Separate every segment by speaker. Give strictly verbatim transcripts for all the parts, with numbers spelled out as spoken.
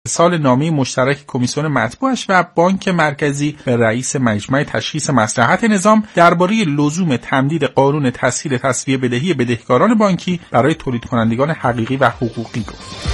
Speaker 1: سال نامه مشترک کمیسیون مطبوعش و بانک مرکزی به رئیس مجمع تشخیص مصلحت نظام درباره لزوم تمدید قانون تسهیل تسویه بدهی بدهکاران بانکی برای تولید کنندگان حقیقی و حقوقی گفت.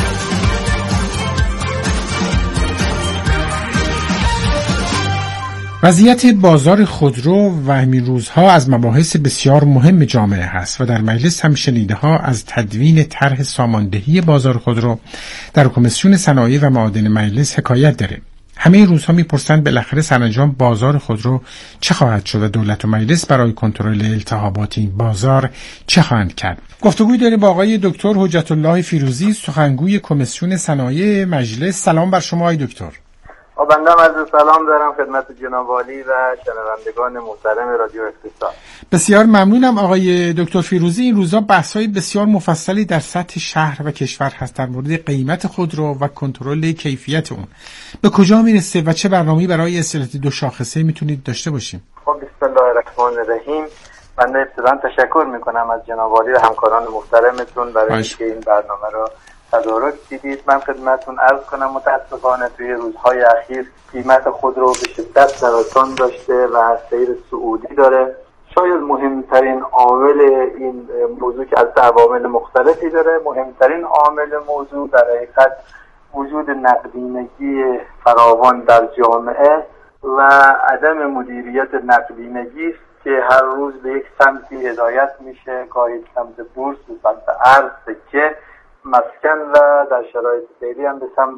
Speaker 1: وضعیت بازار خودرو و همین روزها از مباحث بسیار مهم جامعه هست و در مجلس هم شنیده‌ها از تدوین طرح ساماندهی بازار خودرو در کمیسیون صنایع و معادن مجلس حکایت داره. همه این روزها میپرسند بالاخره سرانجام بازار خودرو چه خواهد شد و دولت و مجلس برای کنترل التهابات این بازار چه خواهند کرد. گفتگوی داریم با آقای دکتر حجت الله فیروزی، سخنگوی کمیسیون صنایع مجلس. سلام بر شما آقای دکتر.
Speaker 2: بنده عرض سلام دارم خدمت جناب عالی و شنوندگان محترم رادیو اقتصاد.
Speaker 1: بسیار ممنونم آقای دکتر فیروزی. این روزا بحث‌های بسیار مفصلی در سطح شهر و کشور هست در مورد قیمت خودرو و کنترل کیفیت اون. به کجا میرسه و چه برنامه‌ای برای اصلاح دو شاخصه میتونید داشته باشیم؟
Speaker 2: خب بسم الله الرحمن الرحیم. بنده ابتداً تشکر میکنم از جناب عالی و همکاران محترمتون برای اینکه این برنامه رو تدارک دیدید. من خدمتتون عرض کنم متاسفانه توی روزهای اخیر قیمت خودرو به شدت نوسان داشته و سیر صعودی داره. شاید مهمترین عامل این موضوع که از عوامل مختلفی داره، مهمترین عامل موضوع در حقیقت وجود نقدینگی فراوان در جامعه و عدم مدیریت نقدینگی است که هر روز به یک سمتی هدایت میشه، گاهی سمت بورس، به سمت ارز، سکه، مسکن و در شرایط فعلی هم به سمت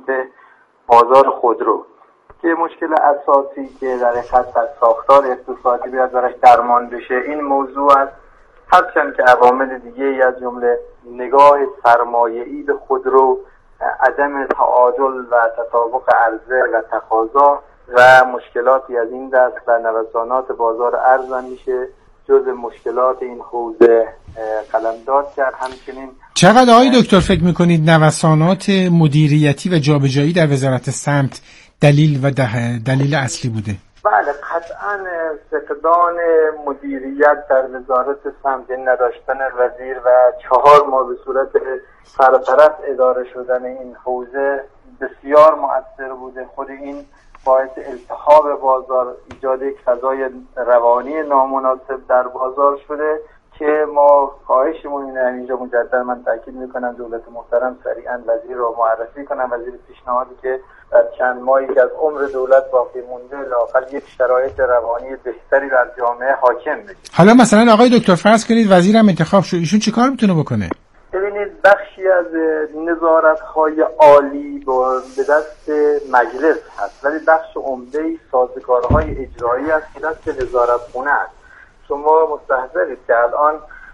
Speaker 2: بازار خودرو که مشکل اساسی که در حقیقت در ساختار اقتصادی باید براش درمان بشه این موضوع است. هرچند که عوامل دیگه ای از جمله نگاه سرمایه‌ای به خودرو، عدم تعادل و تطابق عرضه و تقاضا و مشکلاتی از این دست و نوسانات بازار ارز هم میشه جز مشکلات این حوزه قلمداد کرد. همچنین
Speaker 1: چقدر آقای دکتر فکر میکنید نوسانات مدیریتی و جابجایی در وزارت سمت دلیل و دلیل اصلی بوده؟
Speaker 2: بله قطعا فقدان مدیریت در وزارت سمت، نداشتن وزیر و چهار ماه به صورت سرطرف اداره شدن این حوزه بسیار مؤثر بوده. خود این باعث التهاب بازار، ایجاد یک فضای روانی نامناسب در بازار شده که ما خواهشمون اینه. اینجا مجددا من تاکید میکنم دولت محترم سریعا وزیر رو معرفی کنم، وزیر پیشنهادی که در چند ماهی که از عمر دولت باقی مونده لااقل یک شرایط روانی بهتری در جامعه حاکم بشه.
Speaker 1: حالا مثلا آقای دکتر فرض کنید وزیرم انتخاب شد، ایشون چیکار میتونه بکنه؟
Speaker 2: ببینید بخشی از نظارت‌های عالی به دست مجلس هست ولی بخش عمده‌ای سازوکارهای اجرایی است که دست وزارتخونه است. شما مستحضرید که الان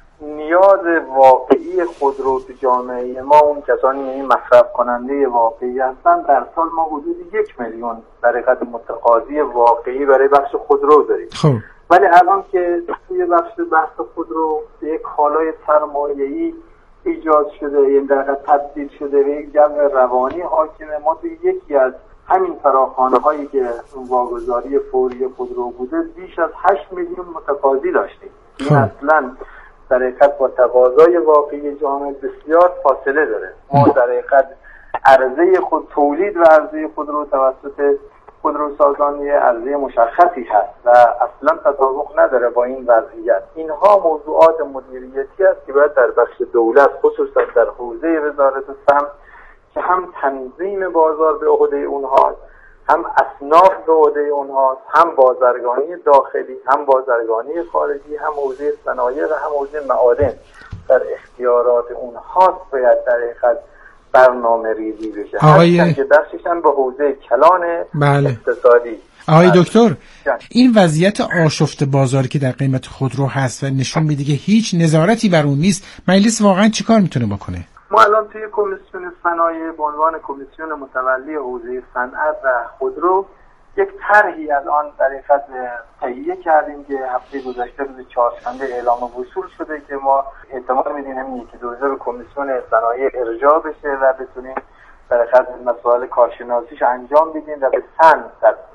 Speaker 2: نیاز واقعی خودرو تو جامعه ما اون کسانی یعنی مصرف کننده واقعی هستن. در سال ما حدود یک میلیون در حقیقت متقاضی واقعی برای بخش خودرو داریم.
Speaker 1: خب
Speaker 2: ولی الان که توی بخش بحث خودرو یک کالای سرمایه‌ای ایجاد شده، یعنی در حقیقت تبدیل شده به یک جو روانی حاکمه، ما توی یکی از همین فراخوانه هایی که واگذاری فوری خودرو بوده بیش از هشت میلیون متقاضی داشتیم. این اصلا در حقیقت با تقاضای واقعی جامعه بسیار فاصله داره. ما در حقیقت عرضه خود تولید و عرضه خودرو توسط خودروسازان عرضه مشخصی هست و اصلا تطابق نداره با این وضعیت. اینها موضوعات مدیریتی است که باید در بخش دولت خصوصا در حوزه وزارت سمت که هم تنظیم بازار به عهده اونهاست، هم اصناف به عهده اونهاست، هم بازرگانی داخلی، هم بازرگانی خارجی، هم حوزه صنایع و هم حوزه معادن در اختیارات اونهاست باید در حقیقت برنامه ریزی بشه.
Speaker 1: آقای
Speaker 2: که بخشش هم به حوزه کلان
Speaker 1: بله.
Speaker 2: اقتصادی.
Speaker 1: آقای دکتر جان. این وضعیت آشفت بازاری که در قیمت خودرو هست و نشون میده که هیچ نظارتی بر اون نیست، مجلس واقعا چیکار میتونه بکنه؟
Speaker 2: ما الان توی کمیسیون صنایع به عنوان کمیسیون متولی حوزه صنعت و خودرو یک طرحی الان در حقیقت تهیه کردیم که هفته گذشته روز چهارشنبه اعلام وصول شده که ما احتمال میدیم همین یکی دو روزه به کمیسیون صنایع ارجاع بشه و بتونیم در حقیقت مسائل کارشناسیش انجام بدیم و به سن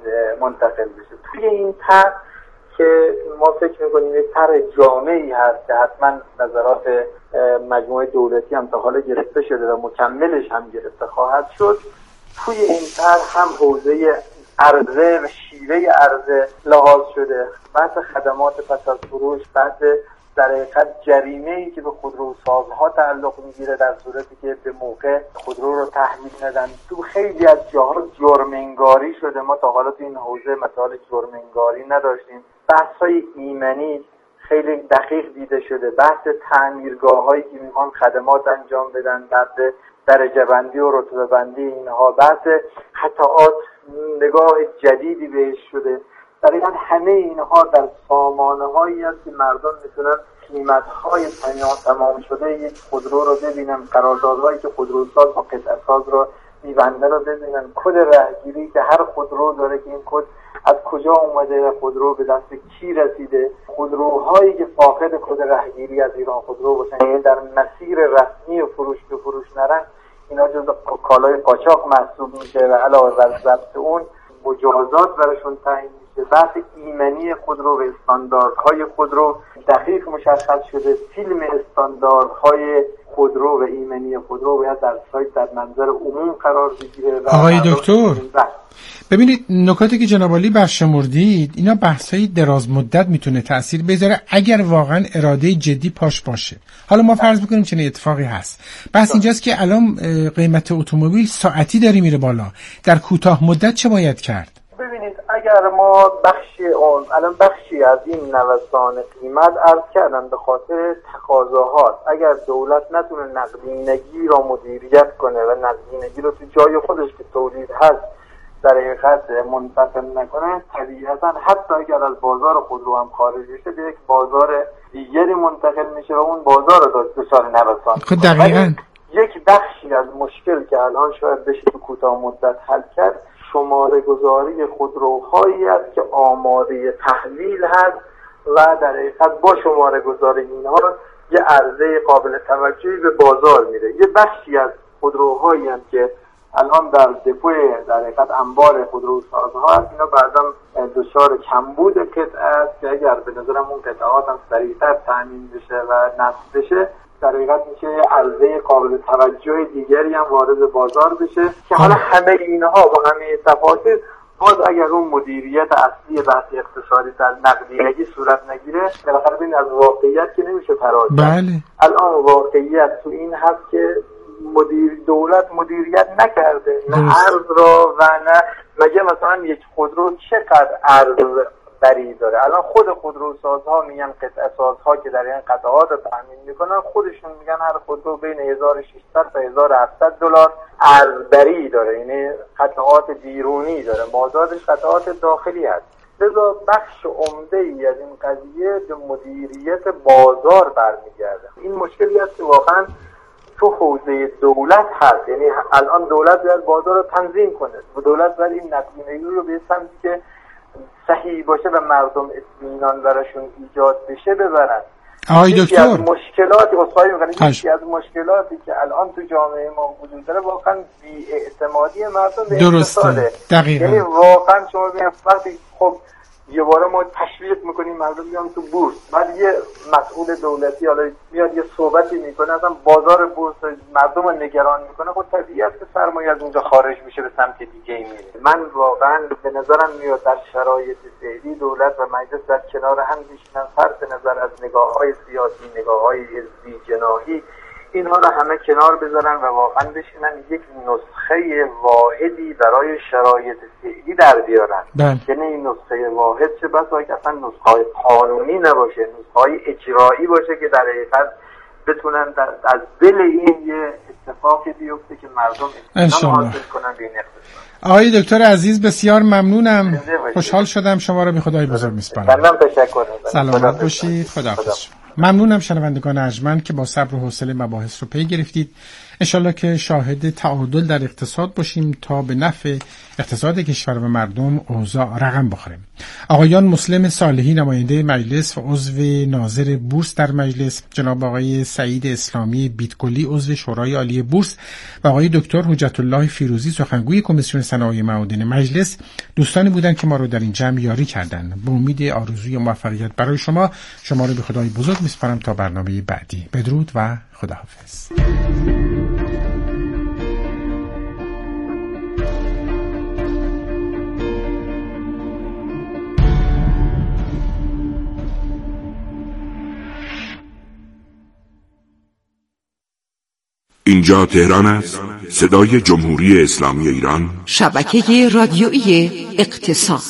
Speaker 2: منتقل بشه. توی این طرح که ما فکر میکنیم یک طرح جامعی هست که حتما نظرات مجموعه دولتی هم تا حالا گرفته شده و مکملش هم گرفته خواهد شد. توی این طرح هم حوزه عرضه و شیوه عرضه لحاظ شده، بحث خدمات پس از فروش، بحث در حقیقت جریمه‌ای که به خودروسازها تعلق میگیره در صورتی که به موقع خودرو رو تحویل ندن. تو خیلی از جاها جرم‌انگاری شده، ما تا حالا تو این حوزه مسائل جرم‌انگاری نداشتیم. بحث‌های ایمنی خیلی دقیق دیده شده، بحث تعمیرگاه‌هایی که میخوان خدمات انجام بدن، بحث درجه بندی و رتبه بندی اینها، بحث خطاات نگاه جدیدی بهش شده. در این همه اینها در سامانه‌هایی است که مردم میتونن قیمت‌های تمام شده یک خودرو رو ببینن، قراردادهایی که خودروساز با قطعه‌ساز رو می‌بنده رو ببینن، کد رهگیری که هر خودرو داره که این کد از کجا اومده، خودرو به دست کی رسیده، خودروهایی که فاقد کد رهگیری از ایران خودرو باشن، یعنی در مسیر رسمی فروش به فروش نرن، اینا جزو کالای قاچاق محسوب میشه و علاوه بر ضبط اون مجازات براشون تعیین میشه. بحث ایمنی خودرو و استانداردهای خودرو دقیق مشخص شده. فیلم استانداردهای خودرو و ایمنی خودرو باید در سایت در منظر عموم قرار بگیره.
Speaker 1: آقای دکتر ببینید نکاتی که جناب عالی برشمردید اینا بحثای دراز مدت میتونه تأثیر بذاره اگر واقعا اراده جدی پاش باشه. حالا ما فرض بکنیم چنین اتفاقی هست. بحث اینجاست که الان قیمت اتومبیل ساعتی داره میره بالا. در کوتاه مدت چه باید کرد؟
Speaker 2: ببینید اگر ما بخشی اون الان بخشی از این نوسان قیمت عرض کردن به خاطر تقاضاهاست. اگر دولت نتونه نقدینگی را مدیریت کنه و نقدینگی رو تو جای خودش که تولید هست در حقیقت منتقل نکنه، طبیعتا حتی اگر از بازار خودرو هم خارج بشه به یک بازار دیگری منتقل میشه و اون بازار رو دچار نوسان.
Speaker 1: خب دقیقاً
Speaker 2: یک بخشی از مشکل که الان شاید بشه تو کوتاه مدت حل کرد، شماره گذاری خودروهایی است که آماده تحویل هست و در حقیقت با شماره گذاری اینها یه عرضه قابل توجهی به بازار میره. یه بخشی از خودروهایی هست که الان در دپوی در حقیقت انبار خودروسازها هست، اینا بعداً دچار کمبود قطعه است که اگر به نظرم اون قطعات هم سریعتر تامین بشه و نصب بشه در حقیقت میشه عرضه قابل توجه دیگری هم وارد بازار بشه که حالا همه اینها با همه تفاصیل باز اگر اون مدیریت اصلی بحث اقتصادی در نقدینگی صورت نگیره بالاخره ببین از واقعیت که نمیشه فرار کرد.
Speaker 1: بله.
Speaker 2: الان واقعیت تو این هست که مدیر دولت مدیریت نکرده نه ارز را و نه مگه مثلا یک خودرو چقدر ارز بری داره. الان خود خودروسازها میگن قطعه سازها که در این قطعات رو تامین میکنن خودشون میگن هر خودرو بین هزار و ششصد تا هزار و هفتصد دلار ارزبری داره، یعنی قطعات بیرونی داره، مازادش قطعات داخلی هست. لذا بخش عمده ای از این قضیه به مدیریت بازار برمیگرده. این مشکلی است که واقعا تو حوزه دولت هست، یعنی الان دولت باید بازار رو تنظیم کنه و دولت باید این نقدینگی رو به سمتی که صحیح باشه و مردم اطمینان براشون ایجاد بشه ببرن.
Speaker 1: آقای دکتر
Speaker 2: یکی از مشکلاتی اصلاحی می‌کنه یکی از مشکلاتی که الان تو جامعه ما وجود داره واقعا بی‌اعتمادی مردم به اقتصاده.
Speaker 1: دقیقاً.
Speaker 2: یعنی واقعا شما ببینید وقتی خب یه باره ما تشویق میکنیم مردم میان تو بورس، بعد یه مسئول دولتی حالا میاد یه صحبتی میکنه اصلا بازار بورس مردم رو نگران میکنه، خب طبیعی است که سرمایه از اونجا خارج میشه به سمت دیگه میره. من واقعا به نظرم میاد در شرایط فعلی دولت و مجلس در کنار هم بشینن، صرف نظر از نگاه‌های سیاسی، نگاه‌های حزبی، جناحی، اینها رو همه کنار بذارن و واقعا بشینن یک نسخه واحدی برای شرایط فعلی در بیارن. یعنی این نسخه واحد چه بسا که اصلا نسخه قانونی نباشه، نسخه اجرایی باشه که در حقیقت بتونن در از دل این یه اتفاقی بیفته که مردم اطمینان حاصل کنن به این اقتصاد.
Speaker 1: آقای دکتر عزیز بسیار ممنونم، خوشحال شدم، شما رو به خدای بزرگ میسپارم.
Speaker 2: منم تشکر می‌کنم.
Speaker 1: سلامت باشید، خداحافظ. ممنونم شنوندگان ارجمند که با صبر و حوصله مباحث رو پی گرفتید. انشالله که شاهد تعادل در اقتصاد باشیم تا به نفع اقتصاد کشور و مردم اوضاع رقم بخوریم. آقایان مسلم صالحی نماینده مجلس و عضو ناظر بورس در مجلس، جناب آقای سعید اسلامی بیتکلی عضو شورای عالی بورس و آقای دکتر حجت الله فیروزی سخنگوی کمیسیون صنایع معادن مجلس دوستانی بودند که ما رو در این جمع یاری کردند. به امید آرزوی موفقیت برای شما شما رو به خدای بزرگ میسپارم تا برنامه بعدی. بدرود و خداحافظ.
Speaker 3: اینجا تهران است، صدای جمهوری اسلامی ایران،
Speaker 4: شبکه رادیویی اقتصاد.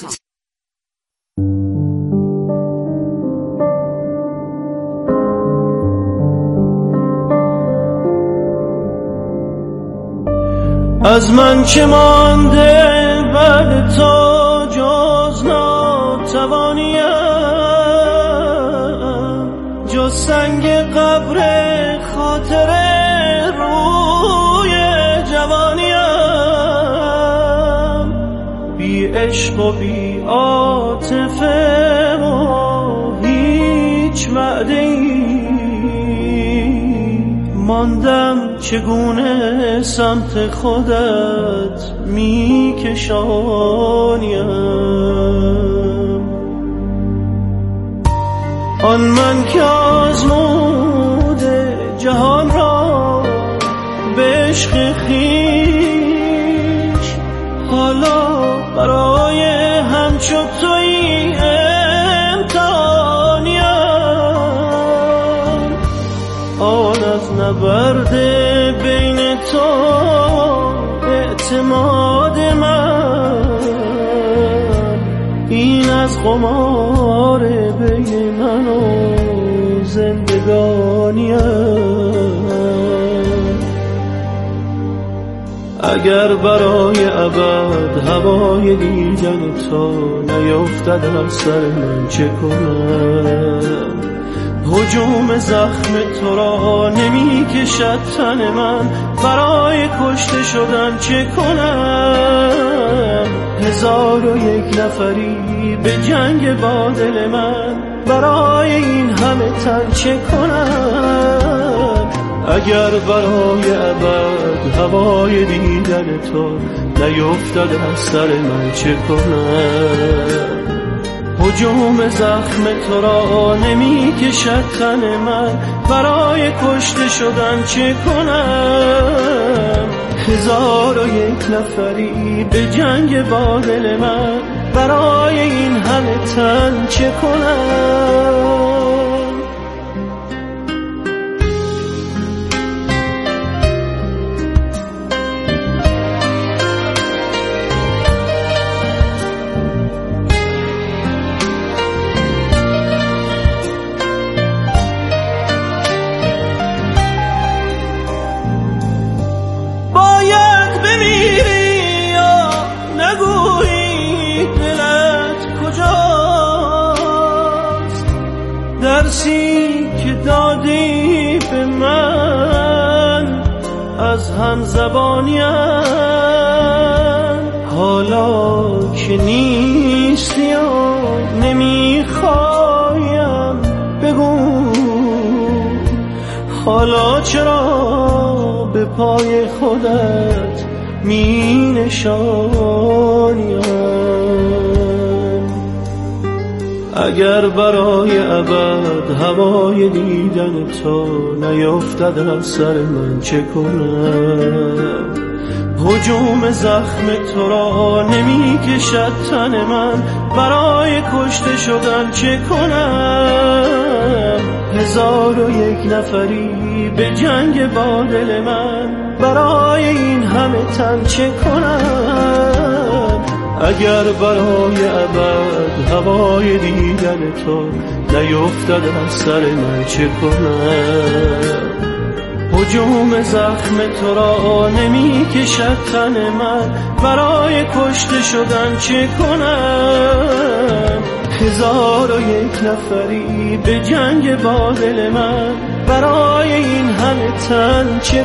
Speaker 5: از من چه مانده بعد تو جز ناتوانیم، جز سنگ قبر خاطر روی جوانیم. بی عشق و بی عاطفه و هیچ وعده‌ای ماندم، چگونه سمت خودت میکشانیم. آن من که آزموده جهان را به عشق خویش، حالا برای همچو تویی امتحانیم. آن از نبرد بین تو اعتماد من، این از قمار بین من و زندگانیم. اگر برای ابد هوای دیدن تو نیفتد از سر من چه کنم؟ هجوم زخم تو را نمی کشد تن من، برای کشته شدن چه کنم؟ هزار و یک نفری به جنگ با دل من، برای این همه تن چه کنم؟ اگر برای ابد هوای دیدن تو نیفتد از سر من چه کنم؟ هجوم زخم تو را نمی کشد تن من، برای کشته شدن چه کنم؟ هزار و یک نفری به جنگ با دل من، برای این همه تن چه کنم؟ درسی که دادی به من از هم زبانیم، حالا که نیستی و نمیخوایم بگو، حالا چرا به پای خودت می نشانیم؟ اگر برای ابد هوای دیدن تو نیفتد از سر من چه کنم؟ هجوم زخم تو را نمی کشد تن من، برای کشته شدن چه کنم؟ هزار و یک نفری به جنگ با دل من، برای این همه تن چه کنم؟ اگر برای ابد هوای دیدن تو نیفتد از سر من چه کنم؟ هجوم زخم تو را نمی کشد تن من، برای کشته شدن چه کنم؟ هزار و یک نفری به جنگ با دل من، برای این همه تن چه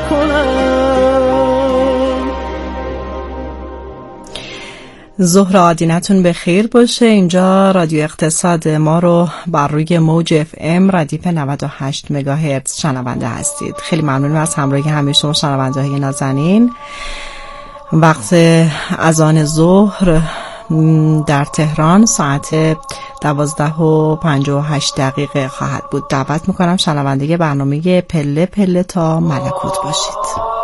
Speaker 5: کنم؟
Speaker 6: ظهر آدینتون به خیر باشه. اینجا رادیو اقتصاد ما رو بر روی موج اف ام ردیف نود و هشت مگاهرتز شنونده هستید. خیلی ممنونم از همراهی همه شما شنونده های نازنین. وقت اذان ظهر در تهران ساعت دوازده و پنجاه و هشت دقیقه خواهد بود. دعوت میکنم شنونده برنامه پله پله تا ملکوت باشید.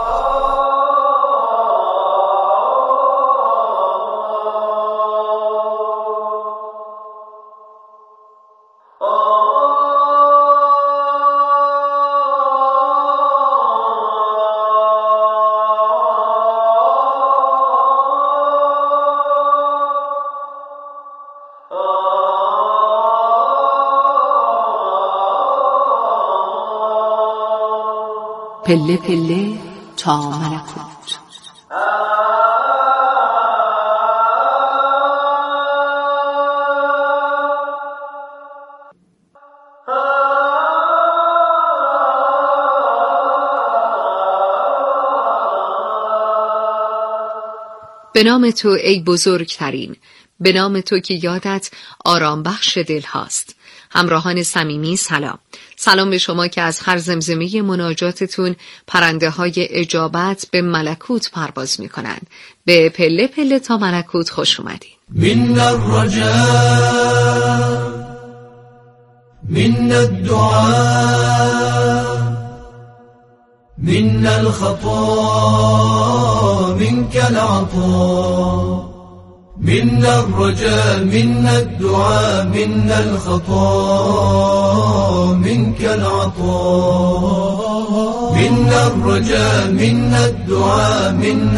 Speaker 4: پله پله تا ملکوت.
Speaker 7: به نام تو ای بزرگترین، به نام تو که یادت آرام بخش دل هاست. همراهان صمیمی سلام. سلام به شما که از هر زمزمه مناجاتتون پرنده های اجابت به ملکوت پرواز می کنند. به پله پله تا ملکوت خوش اومدین.
Speaker 5: من الرجاء من الدعاء من الخطا منك العطاء من الرجاء من الدعاء من الخطا منك العطاء من الرجاء من الدعاء من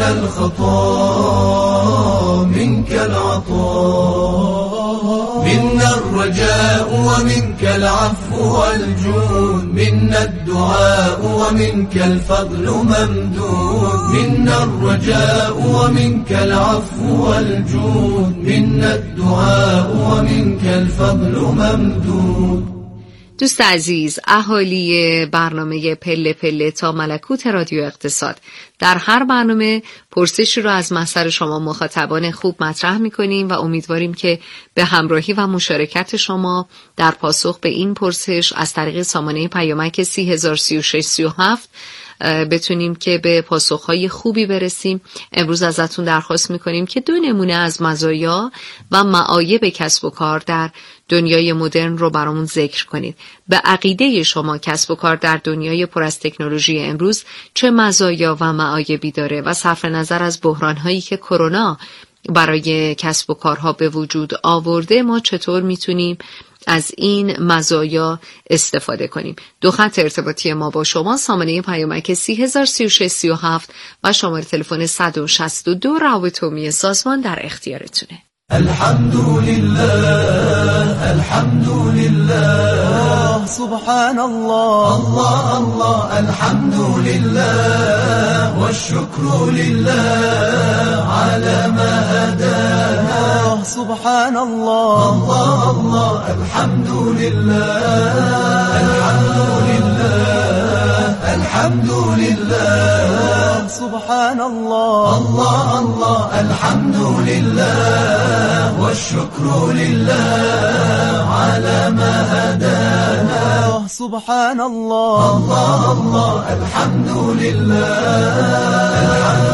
Speaker 5: الخطا منك العطاء من الرجاء ومنك العفو والجود من الدعاء ومنك الفضل ممدود من الرجاء ومنك العفو والجود من الدعاء ومنك الفضل ممدود.
Speaker 7: دوست عزیز، اهالی برنامه پله پله تا ملکوت رادیو اقتصاد، در هر برنامه پرسشی رو از محضر شما مخاطبان خوب مطرح می‌کنیم و امیدواریم که به همراهی و مشارکت شما در پاسخ به این پرسش از طریق سامانه پیامک سی هزار و سی و شش سی و هفت بتونیم که به پاسخهای خوبی برسیم. امروز ازتون درخواست میکنیم که دو نمونه از مزایا و معایب کسب و کار در دنیای مدرن رو برامون ذکر کنید. به عقیده شما کسب و کار در دنیای پر از تکنولوژی امروز چه مزایا و معایبی داره و صرف نظر از بحرانهایی که کرونا برای کسب و کارها به وجود آورده ما چطور میتونیم از این مزایا استفاده کنیم؟ دو خط ارتباطی ما با شما، سامانه پیامک سی هزار و سی و شش سی و هفت و شماره تلفن صد و شصت و دو روابط عمومی سازمان در اختیارتونه.
Speaker 5: الحمد لله الحمد لله سبحان الله الله الله الحمد لله والشكر لله على ما هدانا سبحان الله الله الله الحمد لله الحمد لله الحمد لله سبحان الله الله الله الحمد لله والشكر لله على ما هدانا سبحان الله الله الله الحمد لله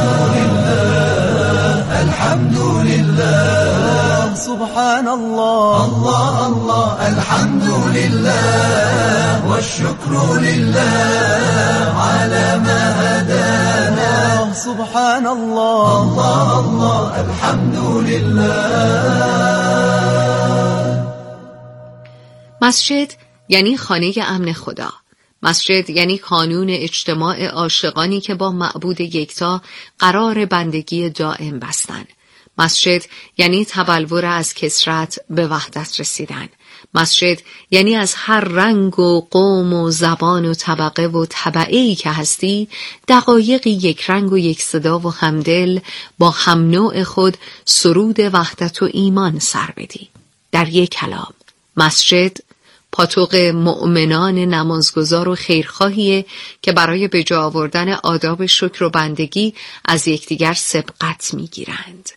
Speaker 5: الحمد لله الحمد لله سبحان الله الله الله الحمد لله والشكر لله على ما هدانا سبحان الله الله الله الحمد لله.
Speaker 7: مسجد یعنی خانه امن خدا. مسجد یعنی کانون اجتماع عاشقانی که با معبود یکتا قرار بندگی دائم بستن. مسجد یعنی تبلور از کثرت به وحدت رسیدن. مسجد یعنی از هر رنگ و قوم و زبان و طبقه و طبعه‌ای که هستی دقایقی یک رنگ و یک صدا و همدل با هم نوع خود سرود وحدت و ایمان سر بدی. در یک کلام مسجد پاتوق مؤمنان نمازگزار و خیرخواهیه که برای به جا آوردن آداب شکر و بندگی از یکدیگر سبقت می‌گیرند.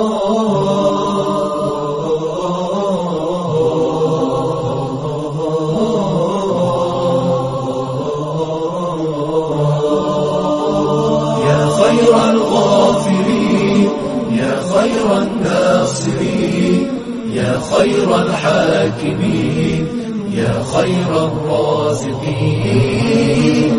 Speaker 5: یا خیر الغافرین یا خیر الناصرین یا خیر الحاکمین يا خير الرازقين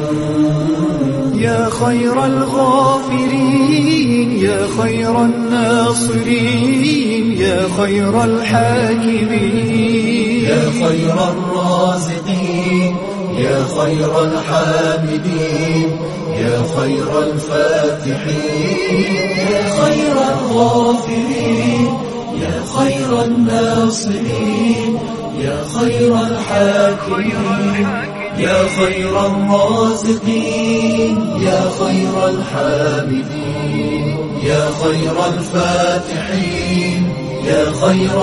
Speaker 5: يا خير الغافرين يا خير الناصرين يا خير الحاكمين يا خير الرازقين يا خير الحامدين يا خير الفاتحين يا خير الغافرين يا خير الناصرين يا خير الحاكمين يا خير الرازقين يا خير الحامدين يا خير الفاتحين يا خير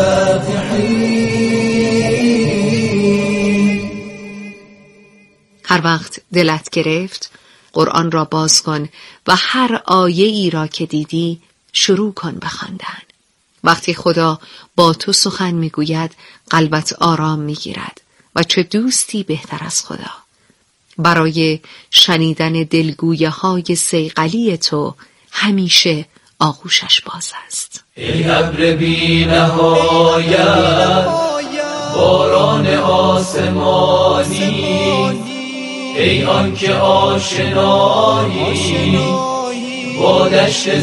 Speaker 5: الفاتحين.
Speaker 7: هر وقت دلت گرفت قرآن را باز کن و هر آیه ای را که دیدی شروع کن بخواندن. وقتی خدا با تو سخن میگوید قلبت آرام میگیرد و چه دوستی بهتر از خدا. برای شنیدن دلگویه های صیقلی تو همیشه آغوشش باز است.
Speaker 5: ای ابر بی نهایت باران آسمانی، ای آن که آشنایی با دشت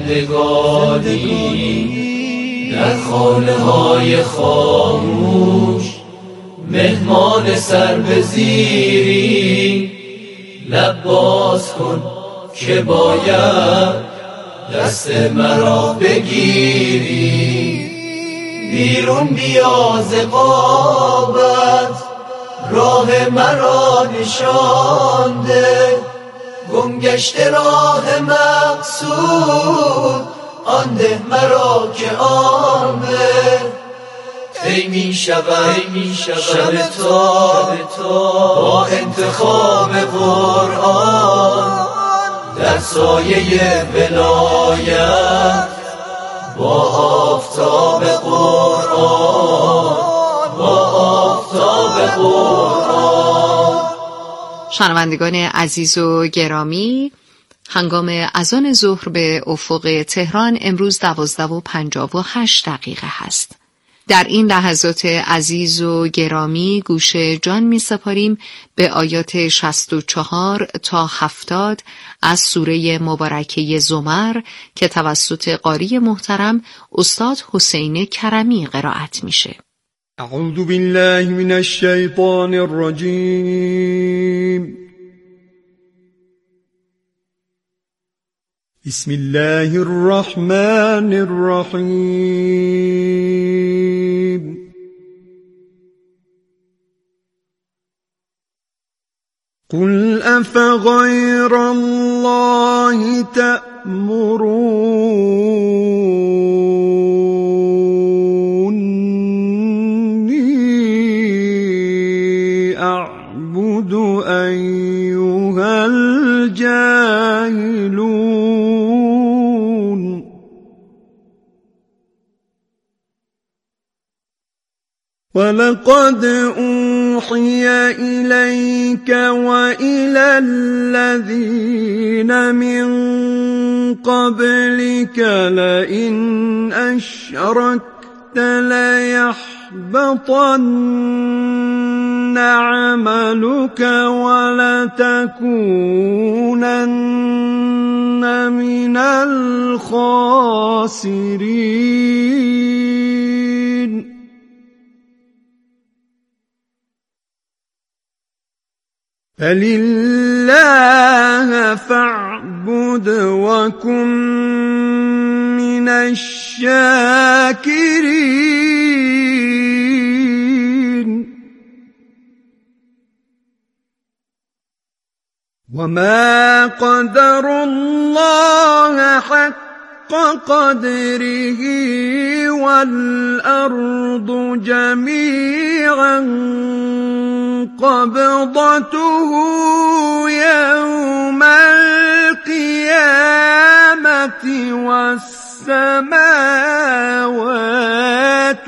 Speaker 5: زندگانی، در خانه های خاموش مهمان سر به زیری، لب باز کن که باید دست مرا بگیری. بیرون بیا ز غابت راه مرا نشان ده، گم گشته راه مقصود آن ده مرا که آن ده. ای می شود شب تا با انتخاب قرآن، در سایه ولایت با آفتاب قرآن، با آفتاب قرآن.
Speaker 7: شنوندگان عزیز و گرامی، هنگام اذان ظهر به افق تهران امروز دوازده و پنجاه و هشت دقیقه هست. در این لحظات عزیز و گرامی گوش جان می سپاریم به آیات شصت و چهار تا هفتاد از سوره مبارکه زمر که توسط قاری محترم استاد حسین کرمی قرائت میشه.
Speaker 8: اعوذ بالله من الشیطان الرجیم. بسم الله الرحمن الرحیم. قل افغیر الله تأمرونی اعبد ایها الجاهلون. ولقد أوحي إليك وإلى الذين من قبلك لئن أشركت ليحبطن عملك ولتكونن من الخاسرين. فلله فاعبد وكن من الشاكرين. وما قدروا الله حق قدره والأرض جميعا قبضته يوم القيامة والسماوات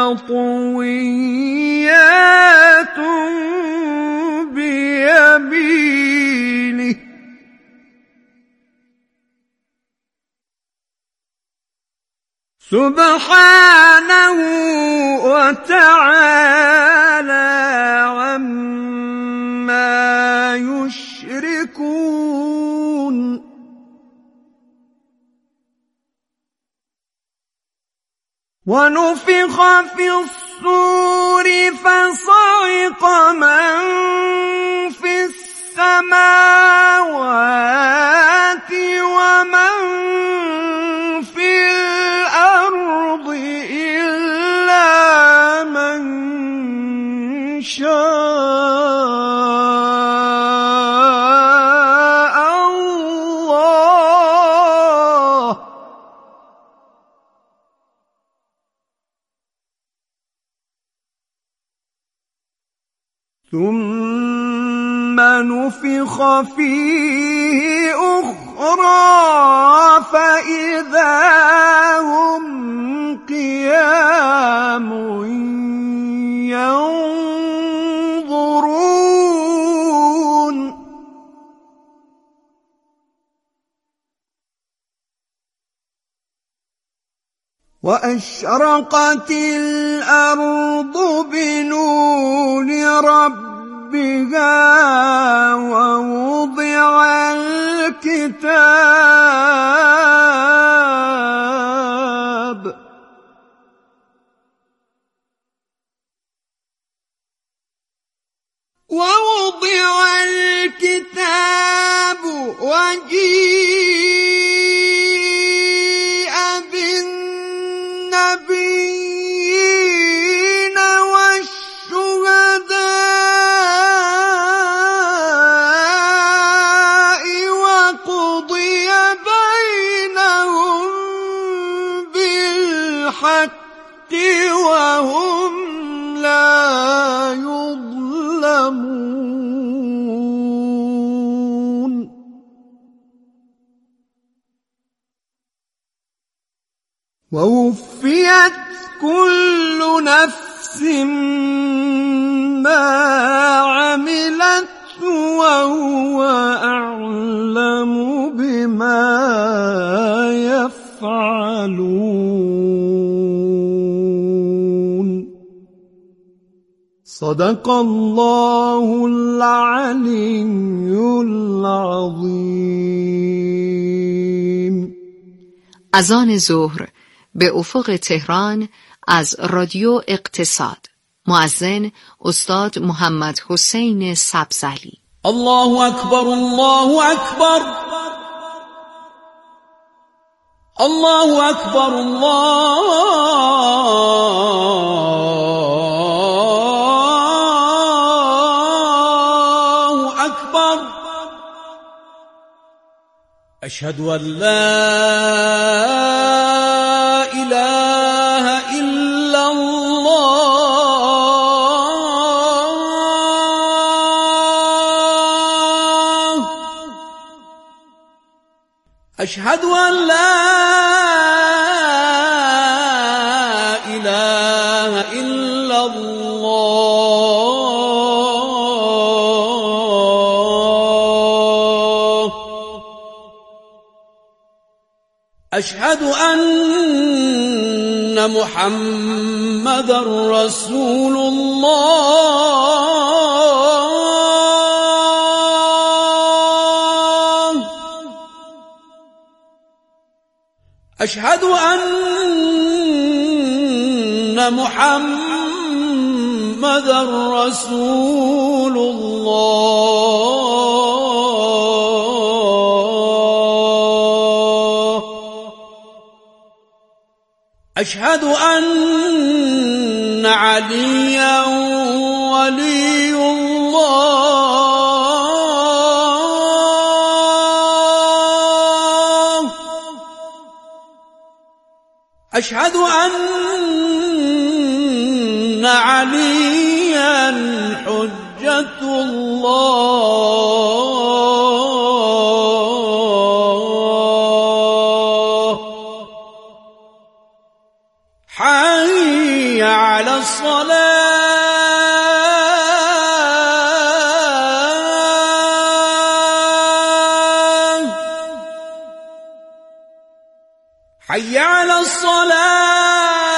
Speaker 8: مطويات بيمينه سبحانه وتعالى عما يشركون. ونفخ في الصور فصعق من في السماوات ومن في الأرض إلا من شاء ثم نفخ فيه أخرى فإذا هم قيام ينظرون وأشرقت الأرض بنور ربها ووضع الكتاب ووضع الكتاب وجيء بالنبيين والشهداء وقضي بينهم بالحق وهم لا يظلمون ووفيت كل نفس ما عملت وهو أعلم بما يفعلون صدق الله العلي العظيم.
Speaker 7: اذان ظهر به افق تهران از رادیو اقتصاد. مؤذن استاد محمد حسین سبزعلی.
Speaker 5: الله اکبر الله اکبر الله اکبر الله اکبر اشهد ان لا اله الا الله اشهد ان لا اله الا الله اشهد ان محمد رسول الله اشهد ان محمد رسول الله اشهد ان عليا ولي الله اشهد ان عليا حجة الله حي على الصلاة حي على الصلاة